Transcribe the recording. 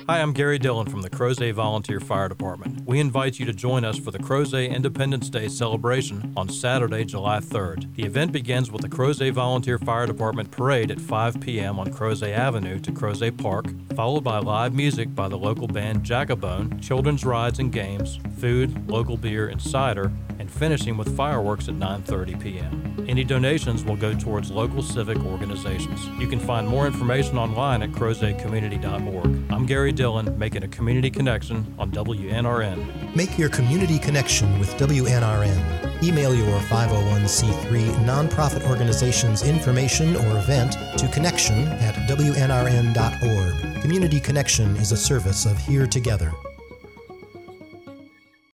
Hi, I'm Gary Dillon from the Crozet Volunteer Fire Department. We invite you to join us for the Crozet Independence Day celebration on Saturday, July 3rd. The event begins with the Crozet Volunteer Fire Department parade at 5 p.m. on Crozet Avenue to Crozet Park, followed by live music by the local band Jacobone, children's rides and games, food, local beer, and cider, and finishing with fireworks at 9:30 p.m. Any donations will go towards local civic organizations. You can find more information online at crozetcommunity.org. I'm Gary Dillon, making a community connection on WNRN. Make your community connection with WNRN. Email your 501c3 nonprofit organization's information or event to connection@wnrn.org. Community Connection is a service of Here Together.